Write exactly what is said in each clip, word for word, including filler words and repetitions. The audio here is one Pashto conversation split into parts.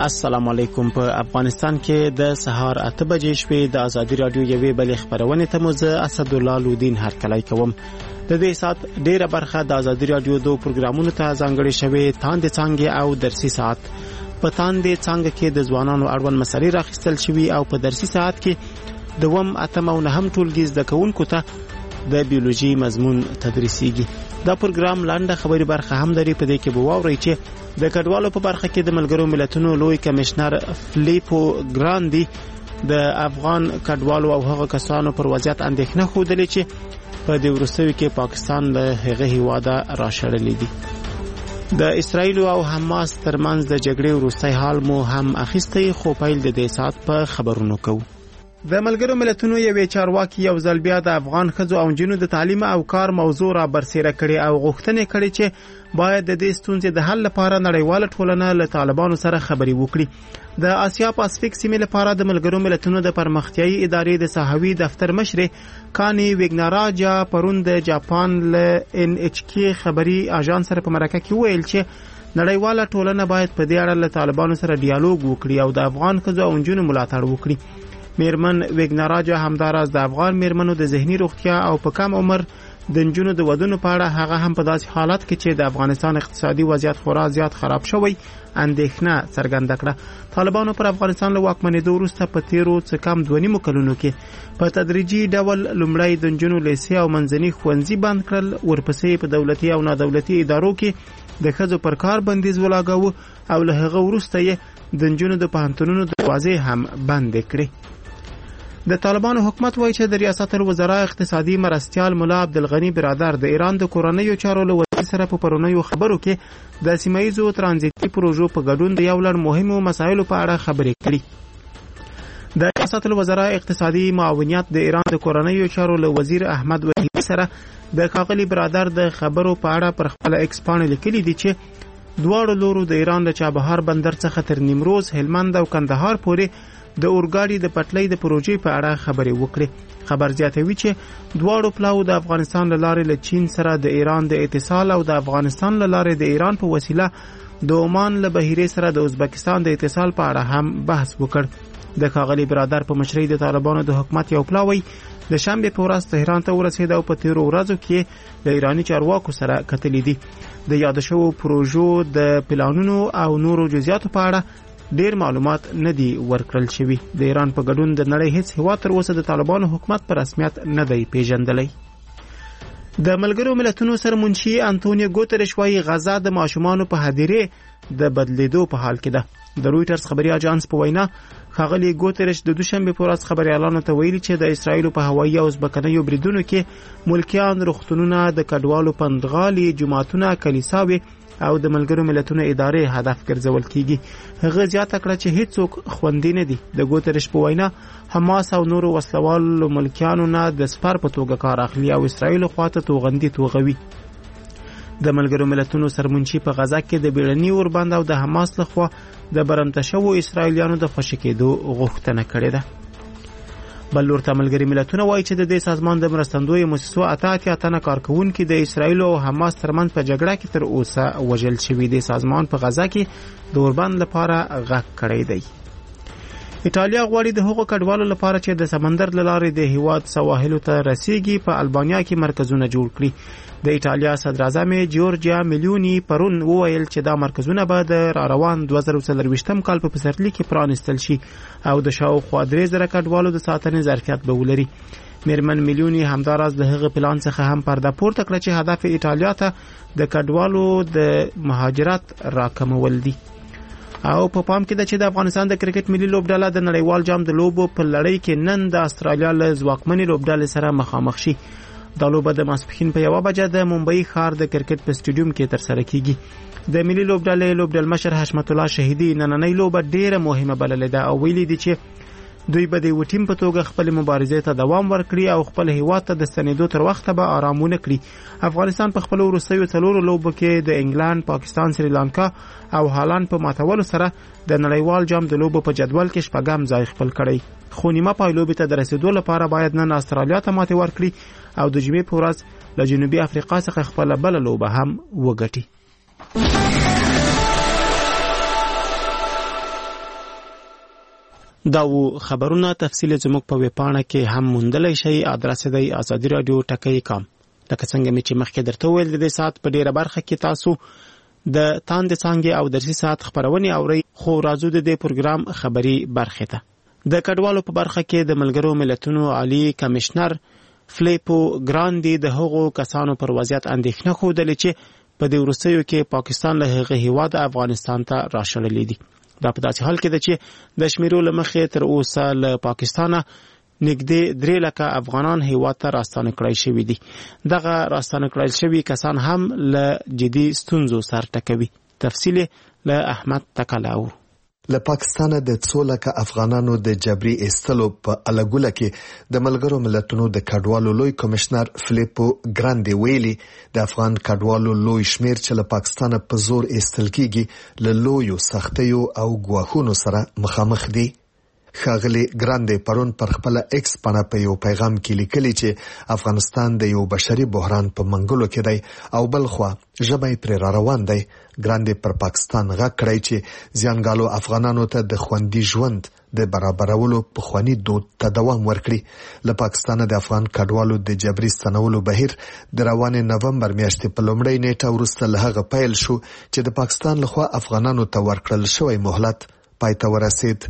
السلام علیکم. په افغانستان کې د سهار اته بجې شپې د ازادي رادیو یوې بلې خبرونه ته مو زه اسدالله لودین هرکلی کوم. د دې سات ډیره برخه د ازادي رادیو دو پروګرامونو ته ځانګړې شوې تاند څنګه او درسي ساعت. په تاند څنګه کې د ځوانانو اړوند مسلې راخستل شوي او په درسي ساعت کې دوم اتم او نهم ټولګي زده کوونکو ته د بیولوژي مضمون تدریسیږي. دا پروګرام لاندې خبري برخه هم لري. په دې کې به واورئ چې د کډوالو په برخه کې د ملګرو ملتونو لوی کمشنر فلیپو ګراندي د افغان کډوالو او هغه کسانو پر وضعیت اندېښنه خوده چې په دې وروستیو کې پاکستان له هغه هیواده راشړلې دي. د اسرایل او حماس ترمنځ د جګړې وروستی حال مو هم اخیستی، خو پیل د دې سات په خبرونو کوو. د ملګرو ملتونو یوې چارواکي یو ځل بیا د افغان ښځو او نجونو د تعلیم او کار موضوع را برسېره کړې او غوښتنې کړې چې باید د دې ستونزې د حل لپاره نړیواله ټولنه له طالبانو سره خبرې وکړي. د آسیا پاسفیک سیمې لپاره د ملګرو ملتونو د پرمختیایي ادارې د ساحوي دفتر مشر کانی ویګناراجا پرون د جاپان له ان ایچ کی خبري اژانس سره په مرکه کې ویل چې نړیواله ټولنه باید په دې اړه له طالبانو سره ډیالوګ وکړي او د افغان ښځو او نجونو ملاتړ وکړي. میرمن ویګناراجا همداراز د افغان میرمنو د ذهني روغتیا او په کم عمر د نجونو د ودونو په اړه هغه هم په داسې حالت کې چې د افغانستان اقتصادي وضعیت خورا زیات خراب شوی اندېښنه څرګنده کړه. طالبانو پر افغانستان له واکمنېدو وروسته په تیرو څه کم دوه نیمو کلونو کې په تدریجي ډول لومړی د نجونو لیسې او منځني ښوونځي بند کړل، ورپسې په دولتي او نادولتي ادارو کې د ښځو پر کار بندیز ولاګاوه او له هغه وروسته یې د نجونو د پوهنتونونو دروازې هم بندې کړې. د طالبانو حکومت وایي چې د ریاست الوزرا اقتصادي مرستیال مولا عبدالغنی برادر د ایران د کورنیو چارو له وزیر سره په پرونیو خبرو کې د سیمایزو ترانزیتي پروژو په ګډون د یو لړ مهمو مسایلو په اړه خبرې کړې. د ریاست الوزرا اقتصادي معاونیت د ایران د کورنیو چارو له وزیر احمد وحیدی سره د ښاغلي برادر د خبرو په اړه پر خپل ایکس پاڼه لیکلي دي چې دواړو لورو د ایران د چابهار بندر څخه تر نیمروز، هلمند او کندهار پورې د اورګاډي د پټلۍ د پروژې په اړه خبرې وکړي. خبر زیاتوي چې دواړو پلاو د افغانستان له لارې له چین سره د ایران د اتصال او د افغانستان له لارې د ایران په وسیله د عمان له بحیرې سره د ازبکستان د اتصال په اړه هم بحث وکړ. د ښاغلي برادر په مشرۍ د طالبانو د حکومت یو پلاوی د شنبې په ورځ تهران ته ورسېد او په تیرو ورځو کې د ایراني چارواکو سره کتلې دي. د یاد شوو پروژو د پلانونو او نورو جزئیاتو په اړه ډیر معلومات نه دي ورکړل شوي. د ایران په ګډون د نړۍ هیڅ هیواد تر اوسه د طالبانو حکومت په رسمیت نه دی پیژندلی. د ملګرو ملتونو سرمنشي انټونیو ګوتریش وايي غزه د ماشومانو په هدیره د بدلیدو په حال کې ده. د رویټرز خبري اژانس په وینا ښاغلي ګوتریش د دوشنبه په ورځ خبريالانو ته ویلي چې د اسرایل په هوایي او ځمکنیو بریدونو کې ملکیان، روغتونونه، د کډوالو پندغالي، جماعتونه، کلیساوي او د ملګرو ملتونو ادارې هدف ګرځول کیږي. هغه زیاته کړه چې هیڅوک خوندي نه دي. د ګوتریش په وینا حماس او نورو وسلوالو ملکیانو نه د سپر په توګه کار اخلي او اسرایل خواته توغندي توغوي. د ملګرو ملتونو سرمنشي په غزه کې د بیړني اوربند او د حماس لخوا د برمته شوو اسرایلیانو د خوشی کېدو غوښتنه کړې ده. بل ورته ملګري ملتونه وایي چې د دې سازمان د مرستندوی مؤسسو اته اتیا تنه کارکونکي د اسرایل او حماس ترمنځ په جګړه کې تر اوسه وژل شوي دي. سازمان په غزه کې د اوربند لپاره غږ کړی دی. ایټالیا غواړي د هغو کډوالو لپاره چې د سمندر له لارې د هیواد سواحلو ته رسیږي په البانیا کې مرکزونه جوړ کړي. د ایټالیا صدر اعظم جورجیا میلونی پرون وویل چې دا مرکزونه به د راروان دوه زره څلرویشتم کال په پسرلي کې پرانستل شي او د شاوخوا درې زره کډوالو د ساتنې ظرفیت به ولري. میرمن میلونی همداراز د هغه پلان څخه هم پرده پورته کړه چې هدف ایټالیا ته د کډوالو د مهاجرت راکمول دي. او په پام کې ده چې د افغانستان د کرکټ ملي لوبډله د نړیوال جام د لوبو په لړۍ کې نن د استرالیا له ځواکمنې لوبډلې سره مخامخ شي. دا لوبه د ماسپښین په یوه بجه د ممبئی ښار د کرکټ په سټیډیوم کې ترسره کیږي. د ملي لوبډلې لوبډلمشر حشمت الله شهیدي نننۍ لوبه ډیره مهمه بللې ده او ویلي دي چې دوی به د یو ټیم په توګه خپل مبارزې ته دوام ورکړي او خپل هیواد ته د ستنېدو تر وخته به آرامونه کړي. افغانستان په خپل وروستیو څلورو لوبو کې د انګلند، پاکستان، سریلانکا او هالند په ماتولو سره د نړیوال جام د لوبو په جدول کې شپږم ځای خپل کړی. خو نیمه پای لوبې ته د رسیدو لپاره باید نن استرالیا ته ماتې ورکړي او د جمعې په ورځ له جنوبي افریقا څخه خپل بل لوبه هم وګټي. دا و خبرونه تفصیل زموږ په ویبپاڼه کې هم موندلی شئ. ادرس دی ازادي رادیو ټکی کام. لکه څنګه مې چې مخکې درته وویل د دې ساعت په ډیره برخه کې تاسو د تاند څانګې او درسي ساعت خبرونه اورئ، خو راځو د دې پروګرام خبري برخه ته. د کډوالو په برخه کې د ملګرو ملتونو عالی کمشنر فلیپو ګراندي د هغو کسانو پر وضعیت اندېښنه ښودلې چې په دې وروستیو کې پاکستان له هغه هیواد افغانستان ته راشړلې دي. دا په داسې حال کې ده چې د شمیرو له مخې تر اوسه له پاکستانه نږدې درې لکه افغانان هیواد ته راستانه کړای شوي دي. دغه راستانه کړای شوي کسان هم له جدي ستونزو سر ټکوي. تفصیل له احمد تکلاو. له پاکستانه د څو لکه افغانانو د جبري ایستلو په الګوله کې د ملګرو ملتونو د کډوالو لوی کمشنر فلیپو ګراندي ویلي د افغان کډوالو لوی شمیر چې له پاکستانه په زور ایستل کیږي له لویو سختیو او ګواښونو سره مخامخ دي. ښاغلي ګراندي پرون پر خپل ایکس پاڼه په یو پیغام کې لیکلي چې افغانستان د یو بشري بحران په منګلو کې دی او بل خوا ژبه پر را روان دی. ګراندي پر پاکستان غږ کړی چې زیانګالو افغانانو ته د خوندي ژوند د برابرولو په خواني دود ته دوام ورکړي. له پاکستانه د افغان کډوالو د جبري ستنولو بهیر د روان نومبر میاشتې په لومړۍ نیټه وروسته له هغه پیل شو چې د پاکستان لخوا افغانانو ته ورکړل شوی مهلت پای ته ورسید.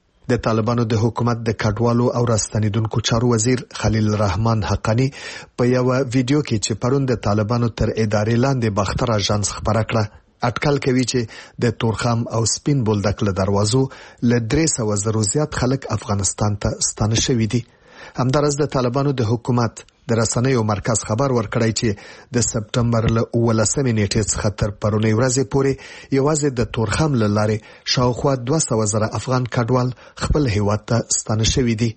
د طالبانو د حکومت د کډوالو او راستنیدونکو چارو وزیر خلیل الرحمن حقانی په یو ویډیو کې چې پرون د طالبانو تر ادارې لاندې باختر اژانس خبره کړه اټکل کوي چې د تورخم او سپین بولدک له دروازو له درې سوه زرو زیات خلک افغانستان ته ستانه شوي دي. همدارس د طالبانو د حکومت د رسنیو مرکز خبر ورکړی چې د سپټمبر له اوولسمې نیټې څخه تر پرونی ورځې پورې یوازې د تورخم له لارې شاوخوا دوه سوه زره افغان کډوال خپل هیواد ته ستانه شوي دي.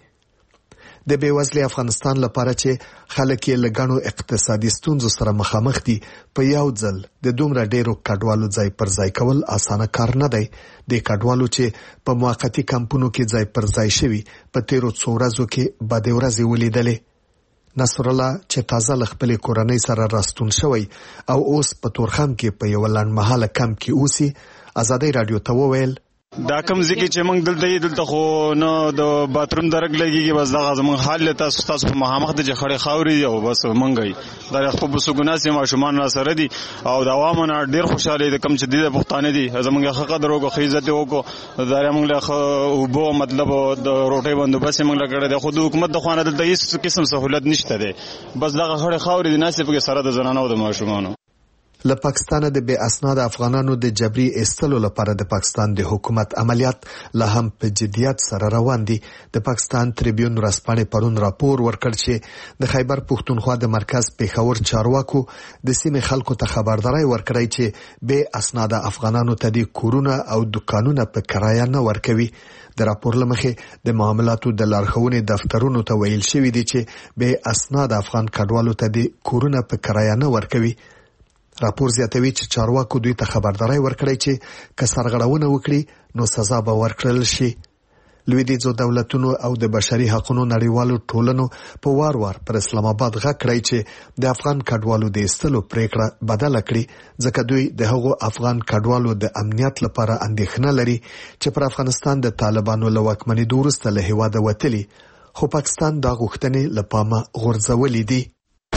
د بېوزلۍ افغانستان لپاره چې خلک یې له ګڼو اقتصادي ستونزو سره مخامخ دي په یو ځل د دومره ډیرو کډوالو ځای پر ځای کول اسانه کار نه دی. د کډوالو چې په موقتي کمپونو کې ځای پر ځای شوي په تیرو څو ورځو کې بدې ورځې ولیدلې. نصر الله چې تازه له خپلې کورنۍ سره راستون شوی او اوس په تورخم کې په یو لنډمهاله کمپ کې اوسي ازادي رادیو ته وویل دا کوم ځکه چې موږ دلته یې دلته خو نو د باتروم درک لګيږي بس دغه زموږ حال له تاسو تاسو په مخامخ د جخړې خاوري او بس مونږی دا خو په سګوناسي ماشومان را سره دي او د عوامو ډیر خوشاله دي کم چې د پښتانه دي زموږ حق قدر او عزت وکړو دا موږ له وبو مطلب د روټي بندوبست موږ لګړه د خود حکومت د خوانه دلته هیڅ قسم سہولت نشته دي بس دغه خړې خاوري دي ناسې په سره د زنانو او د ماشومانو. له پاکستانه د بې اسناد افغانانو د جبري ایستلو لپاره د پاکستان د حکومت عملیات لا هم په جدیت سره روان دي. د پاکستان تریبیون ورځپاڼې پرون راپور ورکړ چې د خیبر پښتونخوا د مرکز پیښور چارواکو د سیمې خلکو ته خبرداري ورکړی چې بې اسناد افغانانو ته د کورونه او دکانونه په کرایه نه ورکوي. د راپور لمخې د معاملاتو د لارښوونې دفترونو ته ویل شوی دی چې بې اسناد افغان کډوالو ته د کورونه په کرایه نه ورکوي. راپور زیاتوي چې چارواکو دوی ته خبرداري ورکړی چې که سرغړونه وکړي نو سزا به ورکړل شي. لویدیځو دولتونو او د بشري حقوقو نړیوالو ټولنو په وار وار پر اسلام آباد غږ کړی چې د افغان کډوالو د ایستلو پریکړه بدله کړي ځکه دوی د هغو افغان کډوالو د امنیت لپاره اندېښنه لري چې پر افغانستان د طالبانو له واکمنېدو وروسته له هیواده وتلي خو پاکستان دا غوښتنې له پامه غورځولې دي.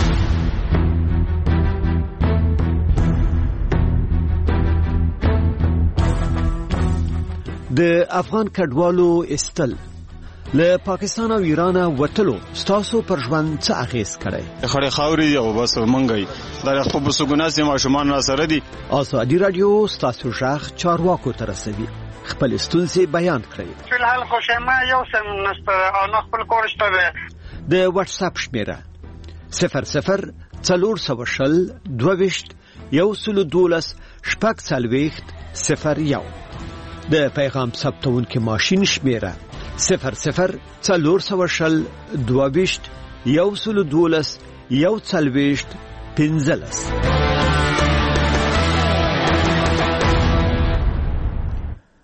د افغان کډوالو استل له پاکستان او ایران وټلو ستاسو پر ژوند څه اغیز کړي؟ خړې خاوري او بس مونږی دا خو په سګوناسي ماشومان را سره دي. ازادي رادیو ستاسو ژغ چارواکو ته رسوي. خپل ستونزې بیان کړئ. فلحال خوشما یو سم نشته او نه خپل کورشته د واتس اپ شمیره صفر صفر څلور سوه شل دوه ویشت یو سلو دولس شپږ څلوېښت صفر یو. د پیغام ثبتونکو ماشین شمیره صفر صفر څلور سوه شل دوه ویشت یو سلو دولس یو څلوېښت پنځلس.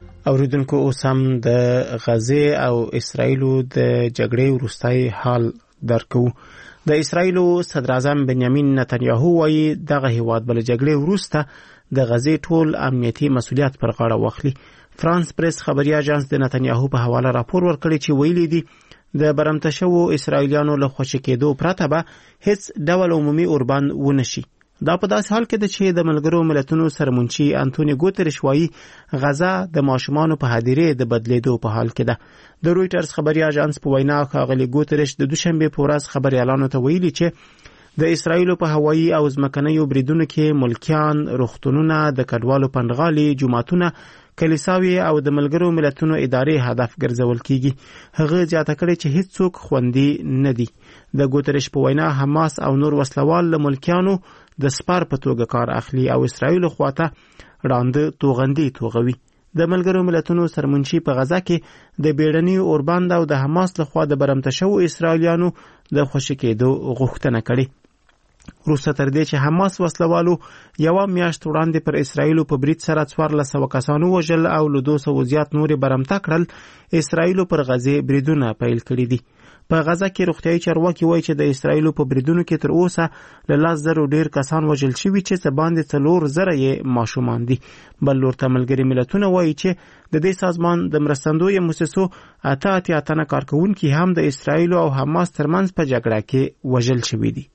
اوریدونکو اوس هم د غزې او اسرائیلو د جګړې وروستۍ حال درکو. د اسرایلو صدر اعظم بنیامین نتنیاهو وایي دغه هیواد بل جګړې وروسته د غزې ټول امنیتي مسؤلیت پر غاړه واخلي. فرانس پریس خبري اژانس د نتنیاهو په حواله راپور ورکړی چې ویلي دي د برمته شوو اسرایلیانو له خوشي کېدو پرته به هیڅ ډول عمومي اوربند ونشي. دا په داسې حال کې ده چې د ملګرو ملتونو سرمنشي انټونی ګوتریش وایي غزه د ماشومانو په هدیرې د بدلیدو په حال کې ده. د رویټرز خبري اژانس په وینا ښاغلي ګوتریش د دوشنبه په ورځ خبريالانو ته ویلي چې د اسرایلو په هوایي او ځمکنیو بریدونو کې ملکیان، روغتونونه، د کډوالو پنډغالي، جوماتونه، کلیساوي او د ملګرو ملتونو ادارې هدف ګرځول کیږي. هغه زیاته کړې چې هیڅوک خوندي نه دي. د ګوتریش په وینا حماس او نور وسلوال له ملکیانو د سپار په توګه کار اخلي او اسرایل خواته وړاندې توغندي توغوي. د ملګرو ملتونو سرمنشي په غزه کې د بیړني اوربند او د حماس لخوا د برمته شوو اسرایلیانو د خوشي کېدو غوښتنه کړې. وروسته تر دې چې حماس وسلوالو یوه میاشت وړاندې پر اسرایلو په برید سره څوارلس سوه کسانو وژل او له دوه سوو زیات نورې برمته کړل، اسرایلو پر غزې بریدونه پیل کړي دي. په غزه کې روغتیايي چارواکي وایي چې د اسرایلو په بریدونو کې تر اوسه له لس زرو ډیر کسان وژل شوي چې څه باندې څلور زره یې ماشومان دي. بل لور ته ملګري ملتونه وایي چې د دې سازمان د مرستندویه موسسو اته اتیا تنه کارکوونکي هم د اسرایلو او حماس ترمنځ په جګړه کې وژل شوي دي.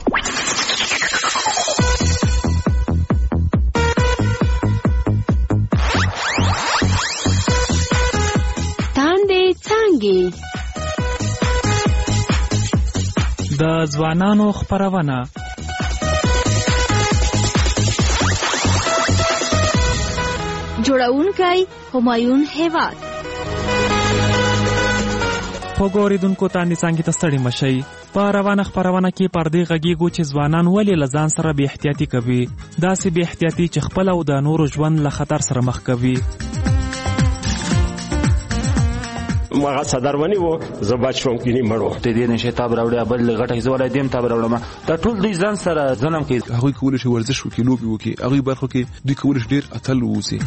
د ځوانانو خپرونه جوړونکی همایون هیواد. خوږو اوریدونکو ته څنګه تستړي مشي په روانه خپرونه کې پردې غږیږو چې ځوانان ولې له ځان سره بې احتیاطي کوي، داسې بې احتیاطي چې خپل او د نورو ژوند له خطر سره مخ کوي. مغه صدرونی وو زبات شوم کینی مړو ته دې نشه تاب راوړیا بل غټه زولای دیم تاب راوړم دا ټول دوی ځان سره ځنم کې هغه کول شي ورزش وکي لوبي وکي هغه برخه کې دوی کول شي ډیر اتل ووسی.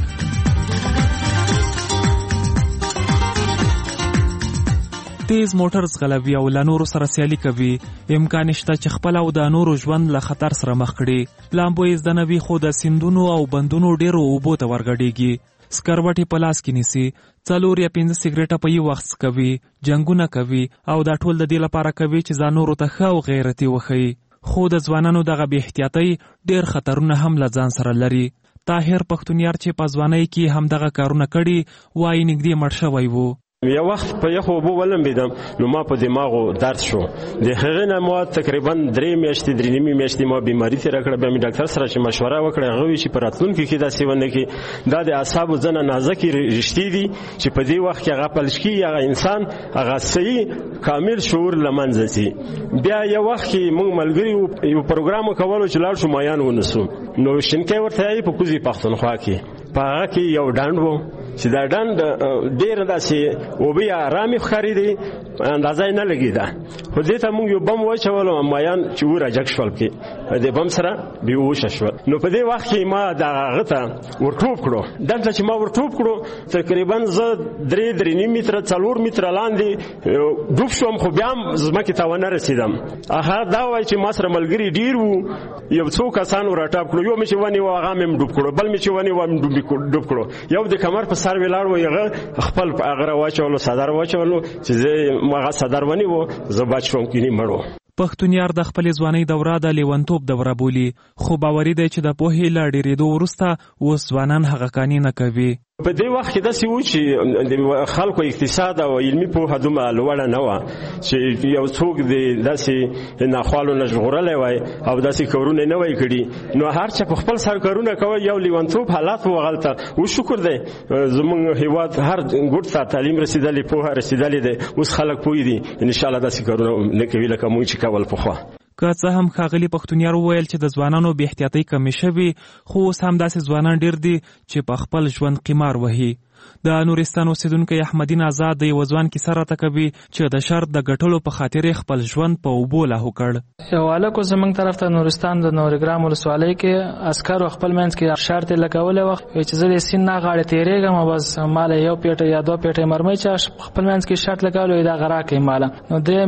تیز موټر ځغلوي او له نورو سره سیالي کوي، امکان شته چې خپل او د نورو ژوند له خطر سره مخ کړي. لامبو یې زدنوي خو د سیندونو او بندونو ډیرو اوبو ته ورګډېږي، سکروټي په لاس کې نیسي، څلور یا پنځه سیګریټه په یو وخت کوي، جنگونه کوي او دا ټول د دې لپاره کوي چې ځان نورو ته ښه او غیرتي وښيي. خو د ځوانانو دغه بې احتیاطۍ ډیر خطرونه هم له ځان سره لري. طاهر پښتونیار چې په ځوانۍ کې هم دغه کارونه کړي وایي نږدې مړ شوی وو. یو وخت په یخو اوبو ولمبېدم نو ما په دماغو درد شو. د هغې نه ما تقریبا درې میاشتې درې نیمې میاشتې ما بیماري تېره کړه. بیا مې ډاکټر سره چې مشوره وکړه هغه وایي چې په راتلونکي کې داسې ونه کړي. دا د اعصابو ځنه نازکې رشتې دي چې په دې وخت کې هغه پلش کېږي، هغه انسان هغه صحیح کامل شعور له منځه ځي. بیا یو وخت کې موږ ملګري یو پروګرام وکولو چې لاړ شو مایان ونیسو، نو شینکۍ ورته یې په کوزي پښتونخوا کې په هغه کې یو ډنډ و چې دا ډنډ ډېره داسې اوبه یې ارامې ښکارېدې، اندازه یې نه لګېده. خو دې ته موږ یو بم واچولو، مایان چې وراجګ شول پکې د بم سره بېهوشه شول. نو په دې وخت کې ما د هغه ته ورټوپ کړو. دلته چې ما ورټوپ کړو تقریبا زه درې درې نیم متره څلور متره لاندې ډوب شوم، خو بیا هم ځمکې ته ونه رسېدم. هغه دا وایي چې ما سره ملګري ډېر وو، یو څو کسانو راټاپ کړو، یو مې چې ونیو هغه مې ډوب کړو، بل مې چې ونیو هغه مې ډوب کړو، یو د کمر په سر ولاړ و، هغه خپل هغه راواچولو صدر واچولو چې زه هغه صدر ونیو زه بچ شوم کینی مړو. پښتونیار د خپل ځوانۍ دوره د لیونتوب دوره بولي، خو باوري دی چې د پوهې له ډېرېدو وروسته اوس ځوانان هغه کانې نه کوي. په دې وخت کې داسې و چې د خلکو اقتصاد او علمي پوهه دومره لوړه نه وه چې یو څوک د داسې ناخوالو نه ژغورلی وای او داسې کارونه نه وای کړي. نو هر چا په خپل سر کارونه کوي، یو لیونتوب حالات و هغلته. و شکر دی زموږ هېواد هر ګوټ ته تعلیم رسېدلی، پوهه رسېدلې دی، اوس خلک پوه دي انشاءالله داسې کارونه نه کوي لکه موږ چې کول پخوا. که څه هم ښاغلي پښتونیار وویل چې د ځوانانو بې احتیاطۍ کمې شوي، خو اوس هم داسې ځوانان ډېر دي چې په خپل ژوند قمار وهي. د نورستان اوسیدونکی احمدین آزاد د یوه ځوان کیسه راته کوي چې د شرط د ګټلو په خاطر خپل ژوند په اوبو لاهو کړ. یو هلک زموږ طرف ته نورستان د نورګرام ولسوالۍ کې عسکرو خپل منځ کې شرط یې لګولی وه چې زه د سیند نه غاړې تېرېږم او بس ماله یو پیټه یا دوه پیټې مرمۍ چې خپل منځ کې شرط لګولی دا غرا کوي ماله. نو درې